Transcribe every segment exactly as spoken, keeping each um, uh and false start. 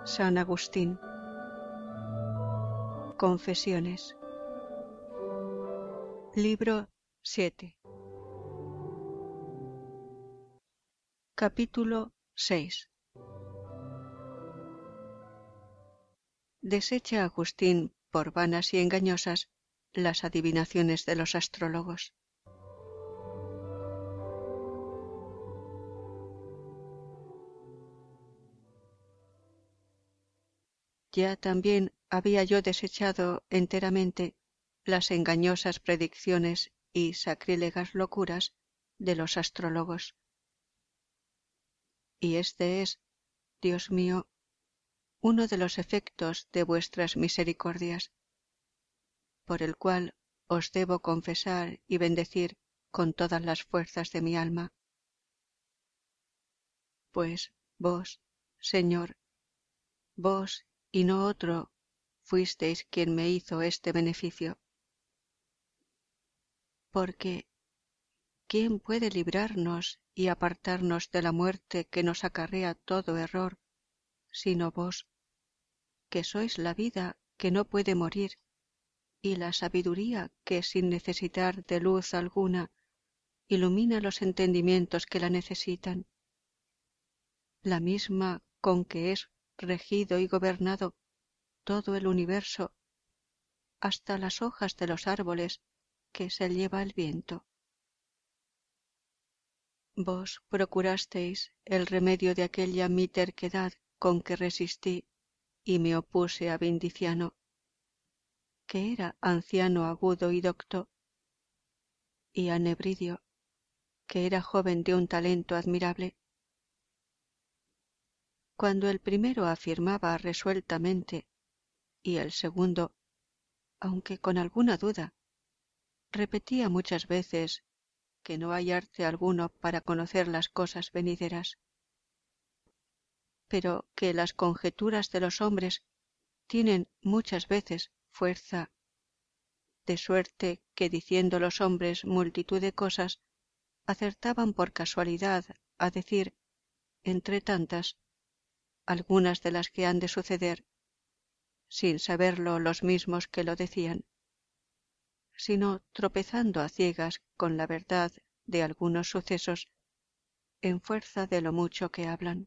San Agustín. Confesiones. Libro siete. Capítulo seis. Desecha Agustín por vanas y engañosas las adivinaciones de los astrólogos. Ya también había yo desechado enteramente las engañosas predicciones y sacrílegas locuras de los astrólogos. Y este es, Dios mío, uno de los efectos de vuestras misericordias, por el cual os debo confesar y bendecir con todas las fuerzas de mi alma. Pues vos, Señor, vos y no otro, fuisteis quien me hizo este beneficio. Porque, ¿quién puede librarnos y apartarnos de la muerte que nos acarrea todo error, sino vos, que sois la vida que no puede morir, y la sabiduría que sin necesitar de luz alguna ilumina los entendimientos que la necesitan, la misma con que es regido y gobernado todo el universo, hasta las hojas de los árboles que se lleva el viento. Vos procurasteis el remedio de aquella mi terquedad con que resistí y me opuse a Vindiciano, que era anciano agudo y docto, y a Nebridio, que era joven de un talento admirable. Cuando el primero afirmaba resueltamente, y el segundo, aunque con alguna duda, repetía muchas veces que no hay arte alguno para conocer las cosas venideras, pero que las conjeturas de los hombres tienen muchas veces fuerza, de suerte que diciendo los hombres multitud de cosas, acertaban por casualidad a decir, entre tantas, algunas de las que han de suceder, sin saberlo los mismos que lo decían, sino tropezando a ciegas con la verdad de algunos sucesos en fuerza de lo mucho que hablan.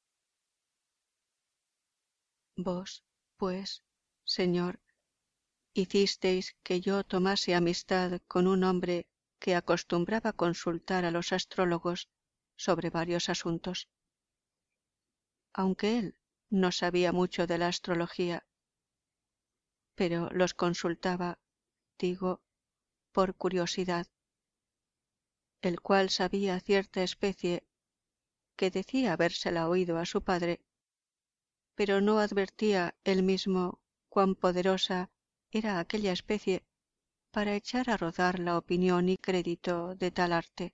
Vos, pues, Señor, hicisteis que yo tomase amistad con un hombre que acostumbraba consultar a los astrólogos sobre varios asuntos, aunque él no sabía mucho de la astrología, pero los consultaba, digo, por curiosidad, el cual sabía cierta especie que decía habérsela oído a su padre, pero no advertía él mismo cuán poderosa era aquella especie para echar a rodar la opinión y crédito de tal arte.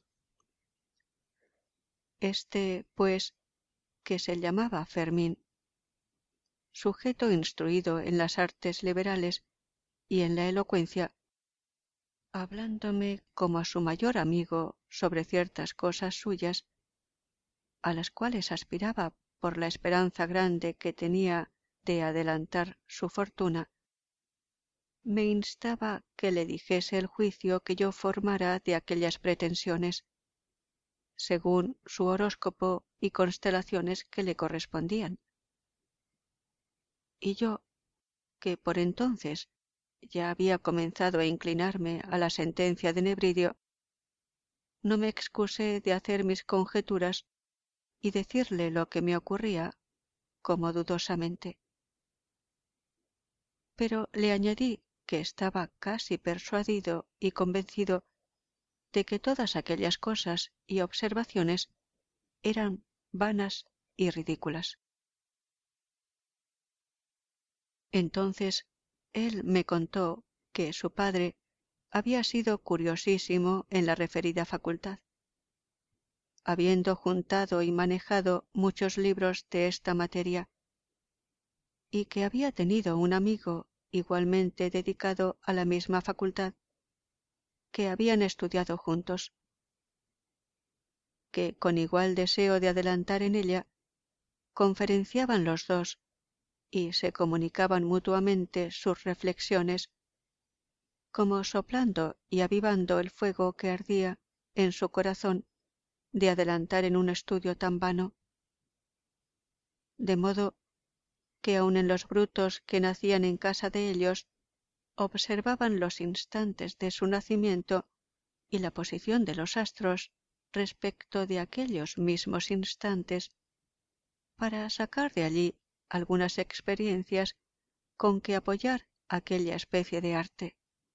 Este, pues, que se llamaba Fermín, sujeto instruido en las artes liberales y en la elocuencia, hablándome como a su mayor amigo sobre ciertas cosas suyas, a las cuales aspiraba por la esperanza grande que tenía de adelantar su fortuna, me instaba que le dijese el juicio que yo formara de aquellas pretensiones, según su horóscopo y constelaciones que le correspondían. Y yo, que por entonces ya había comenzado a inclinarme a la sentencia de Nebridio, no me excusé de hacer mis conjeturas y decirle lo que me ocurría, como dudosamente. Pero le añadí que estaba casi persuadido y convencido de que todas aquellas cosas y observaciones eran vanas y ridículas. Entonces él me contó que su padre había sido curiosísimo en la referida facultad, habiendo juntado y manejado muchos libros de esta materia, y que había tenido un amigo igualmente dedicado a la misma facultad, que habían estudiado juntos, que con igual deseo de adelantar en ella, conferenciaban los dos y se comunicaban mutuamente sus reflexiones, como soplando y avivando el fuego que ardía en su corazón de adelantar en un estudio tan vano. De modo que aun en los brutos que nacían en casa de ellos, observaban los instantes de su nacimiento y la posición de los astros respecto de aquellos mismos instantes, para sacar de allí algunas experiencias con que apoyar aquella especie de arte.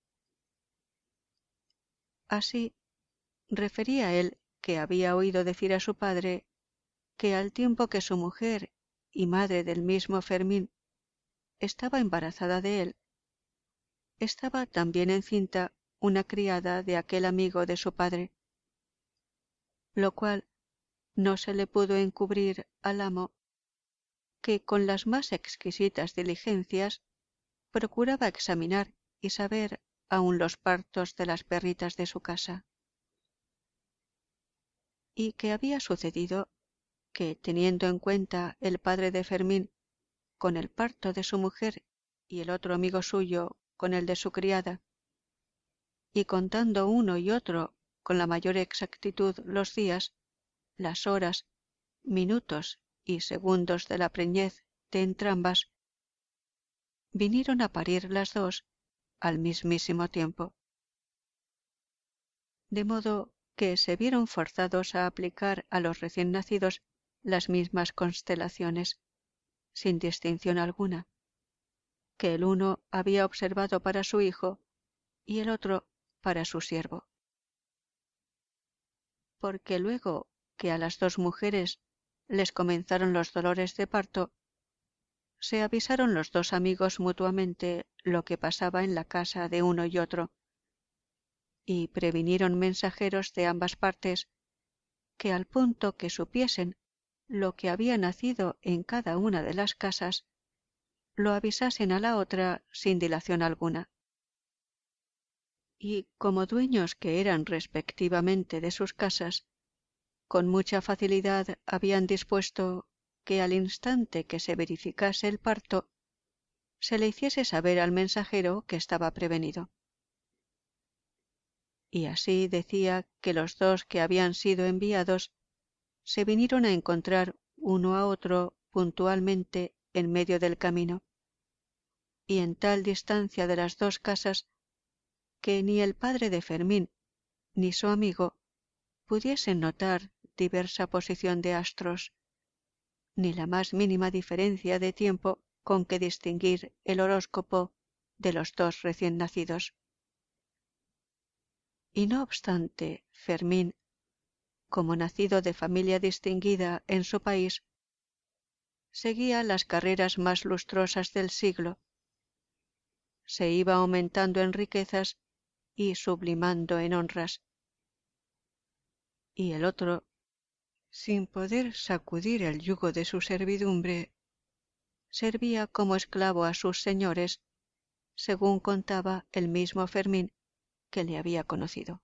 Así, refería él que había oído decir a su padre que al tiempo que su mujer y madre del mismo Fermín estaba embarazada de él, estaba también encinta una criada de aquel amigo de su padre, lo cual no se le pudo encubrir al amo, que con las más exquisitas diligencias procuraba examinar y saber aun los partos de las perritas de su casa. Y que había sucedido que, teniendo en cuenta el padre de Fermín con el parto de su mujer y el otro amigo suyo con el de su criada, y contando uno y otro con la mayor exactitud los días, las horas, minutos y segundos de la preñez de entrambas, vinieron a parir las dos al mismísimo tiempo. De modo que se vieron forzados a aplicar a los recién nacidos las mismas constelaciones, sin distinción alguna, que el uno había observado para su hijo y el otro para su siervo. Porque luego que a las dos mujeres les comenzaron los dolores de parto, se avisaron los dos amigos mutuamente lo que pasaba en la casa de uno y otro, y previnieron mensajeros de ambas partes que al punto que supiesen lo que había nacido en cada una de las casas, lo avisasen a la otra sin dilación alguna. Y como dueños que eran respectivamente de sus casas, con mucha facilidad habían dispuesto que al instante que se verificase el parto, se le hiciese saber al mensajero que estaba prevenido. Y así decía que los dos que habían sido enviados se vinieron a encontrar uno a otro puntualmente en medio del camino, y en tal distancia de las dos casas que ni el padre de Fermín ni su amigo pudiesen notar diversa posición de astros, ni la más mínima diferencia de tiempo con que distinguir el horóscopo de los dos recién nacidos. Y no obstante, Fermín, como nacido de familia distinguida en su país, seguía las carreras más lustrosas del siglo, se iba aumentando en riquezas y sublimando en honras, y el otro, sin poder sacudir el yugo de su servidumbre, servía como esclavo a sus señores, según contaba el mismo Fermín que le había conocido.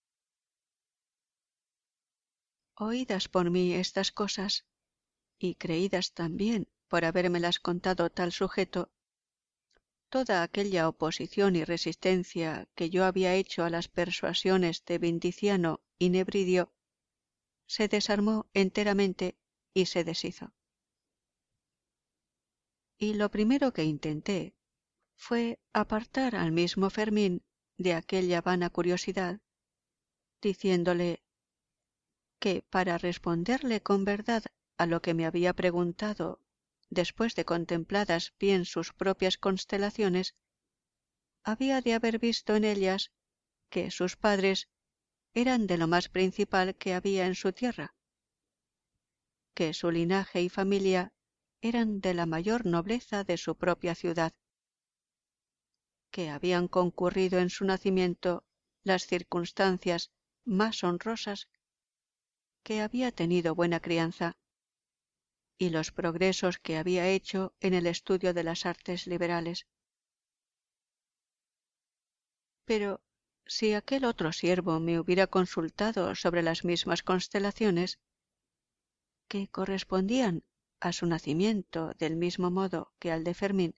Oídas por mí estas cosas, y creídas también por habérmelas contado tal sujeto, toda aquella oposición y resistencia que yo había hecho a las persuasiones de Vindiciano y Nebridio se desarmó enteramente y se deshizo. Y lo primero que intenté fue apartar al mismo Fermín de aquella vana curiosidad, diciéndole que para responderle con verdad a lo que me había preguntado, después de contempladas bien sus propias constelaciones, había de haber visto en ellas que sus padres eran de lo más principal que había en su tierra, que su linaje y familia eran de la mayor nobleza de su propia ciudad, que habían concurrido en su nacimiento las circunstancias más honrosas, que había tenido buena crianza, y los progresos que había hecho en el estudio de las artes liberales. Pero si aquel otro siervo me hubiera consultado sobre las mismas constelaciones, que correspondían a su nacimiento del mismo modo que al de Fermín,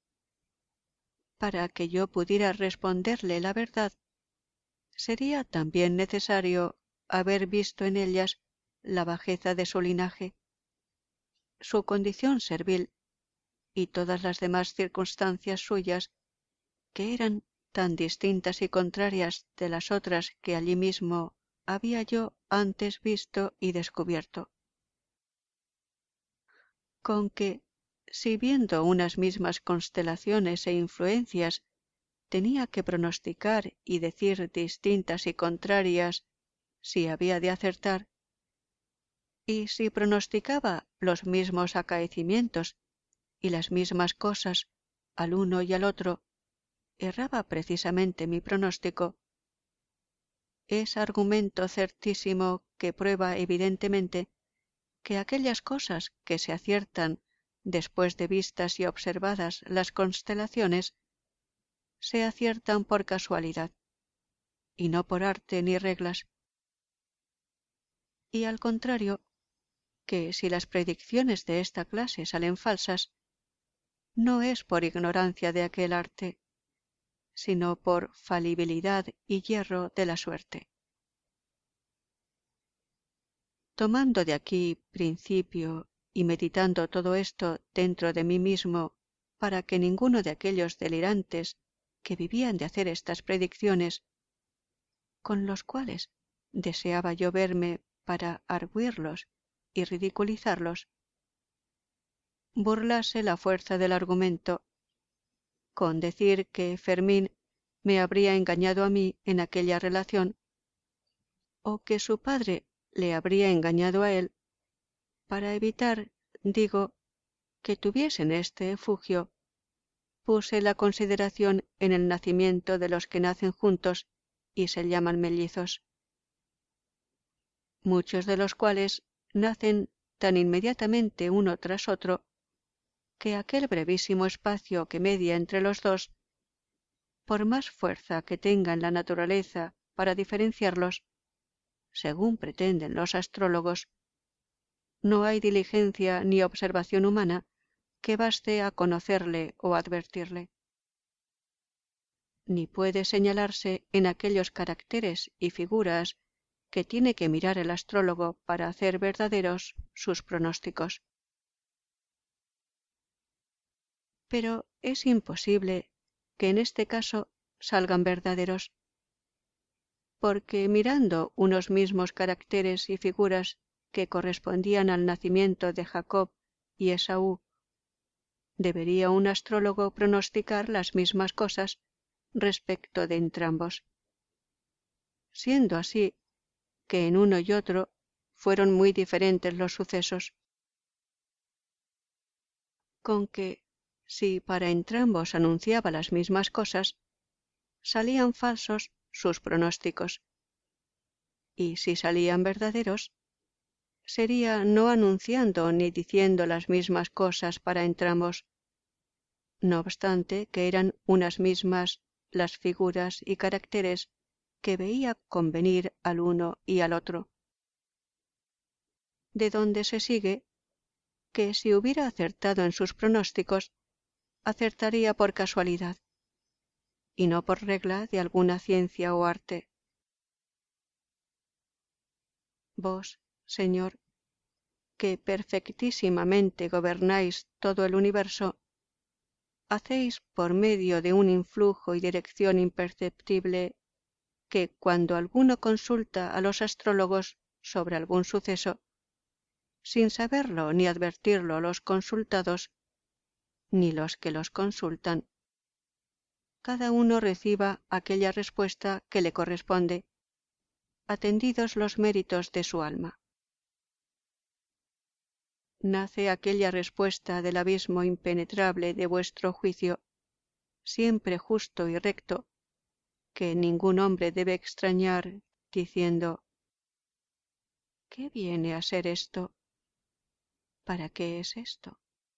para que yo pudiera responderle la verdad, sería también necesario haber visto en ellas la bajeza de su linaje, su condición servil y todas las demás circunstancias suyas, que eran tan distintas y contrarias de las otras que allí mismo había yo antes visto y descubierto. Con que, si viendo unas mismas constelaciones e influencias tenía que pronosticar y decir distintas y contrarias si había de acertar, y si pronosticaba los mismos acaecimientos y las mismas cosas al uno y al otro, erraba precisamente mi pronóstico, es argumento certísimo que prueba evidentemente que aquellas cosas que se aciertan después de vistas y observadas las constelaciones, se aciertan por casualidad, y no por arte ni reglas. Y al contrario, que si las predicciones de esta clase salen falsas, no es por ignorancia de aquel arte, sino por falibilidad y yerro de la suerte. Tomando de aquí principio y meditando todo esto dentro de mí mismo, para que ninguno de aquellos delirantes que vivían de hacer estas predicciones, con los cuales deseaba yo verme para argüirlos y ridiculizarlos, burlase la fuerza del argumento, con decir que Fermín me habría engañado a mí en aquella relación, o que su padre le habría engañado a él, para evitar, digo, que tuviesen este efugio, puse la consideración en el nacimiento de los que nacen juntos y se llaman mellizos, muchos de los cuales nacen tan inmediatamente uno tras otro, que aquel brevísimo espacio que media entre los dos, por más fuerza que tenga en la naturaleza para diferenciarlos, según pretenden los astrólogos, no hay diligencia ni observación humana que baste a conocerle o advertirle. Ni puede señalarse en aquellos caracteres y figuras que tiene que mirar el astrólogo para hacer verdaderos sus pronósticos. Pero es imposible que en este caso salgan verdaderos, porque mirando unos mismos caracteres y figuras que correspondían al nacimiento de Jacob y Esaú, debería un astrólogo pronosticar las mismas cosas respecto de entrambos, siendo así que en uno y otro fueron muy diferentes los sucesos, con que, si para entrambos anunciaba las mismas cosas, salían falsos sus pronósticos, y si salían verdaderos, sería no anunciando ni diciendo las mismas cosas para entrambos, no obstante que eran unas mismas las figuras y caracteres que veía convenir al uno y al otro. De donde se sigue que si hubiera acertado en sus pronósticos, acertaría por casualidad, y no por regla de alguna ciencia o arte. Vos, Señor, que perfectísimamente gobernáis todo el universo, hacéis por medio de un influjo y dirección imperceptible que cuando alguno consulta a los astrólogos sobre algún suceso, sin saberlo ni advertirlo los consultados, ni los que los consultan, cada uno reciba aquella respuesta que le corresponde, atendidos los méritos de su alma. Nace aquella respuesta del abismo impenetrable de vuestro juicio, siempre justo y recto, que ningún hombre debe extrañar, diciendo: ¿qué viene a ser esto? ¿Para qué es esto?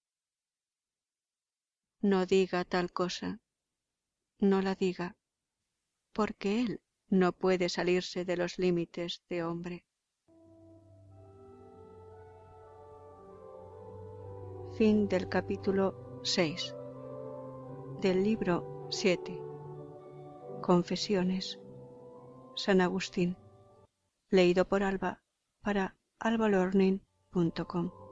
No diga tal cosa, no la diga, porque él no puede salirse de los límites de hombre. Fin del capítulo seis del libro siete. Confesiones. San Agustín. Leído por Alba para alba learning punto com.